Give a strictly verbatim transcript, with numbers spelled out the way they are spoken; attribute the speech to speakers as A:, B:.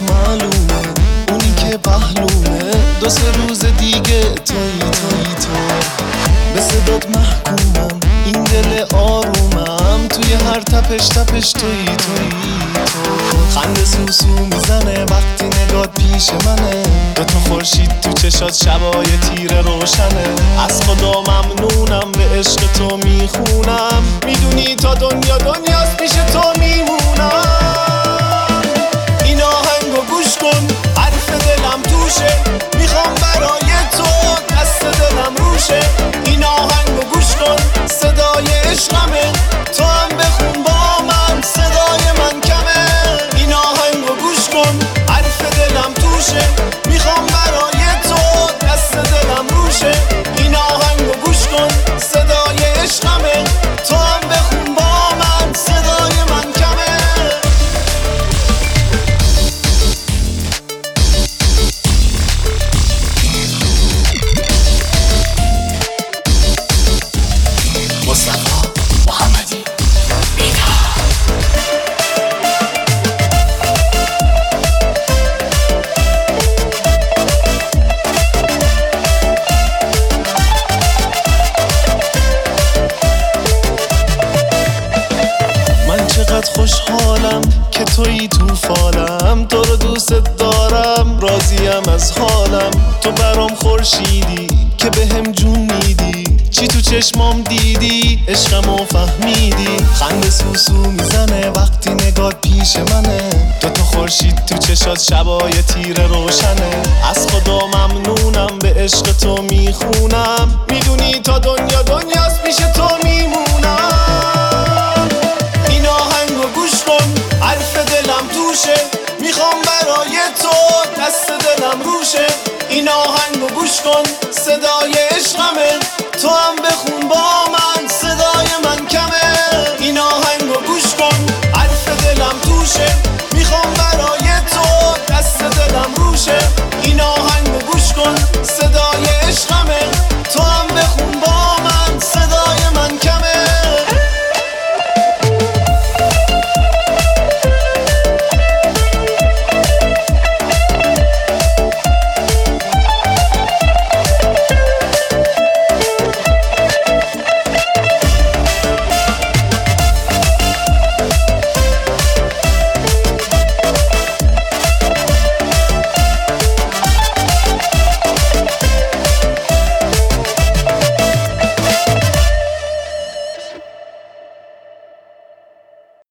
A: معلومه اونی که پهلومه دو سه روز دیگه توی توی تو به صدات محکومم این دل آرومم توی هر تپش تپش توی توی تو خنده سوسو میزنه وقتی نگات پیش منه دو تا خورشید تو چشات شبای تیره روشنه از خدا ممنونم به عشق تو میخونم میدونی تا دنیا دنیاست پیش تو میمونم این آهنگو گوش کن حرف دلم توشه میخوام برای تو دست دلم روشه این آهنگو گوش کن صدای عشقمه تو هم بخون با من صدای من کمه این آهنگو گوش کن حرف دلم توشه میخوام برای تو دست دلم روشه این آهنگو گوش کن صدای عشقمه تو هم بخون با من صدای من کمه مصطفی محمدی من چقدر خوشحالم که تویی تو فالم تو رو دوست دارم راضیم از حالم تو برام خورشیدی که بهم جون میدی چی تو چشمام دیدی عشقمو فهمیدی خنده سوسو میزنه وقتی نگات پیش منه دو تا خورشید تو چشات شبای تیره روشنه از خدا ممنونم به عشق تو میخونم میدونی تا دنیا دنیاست پیش تو میمونم این آهنگو گوش کن حرف دلم توشه میخوام برای تو دست دلم روشه این آهنگو گوش کن صدای عشقمه تو هم بخون با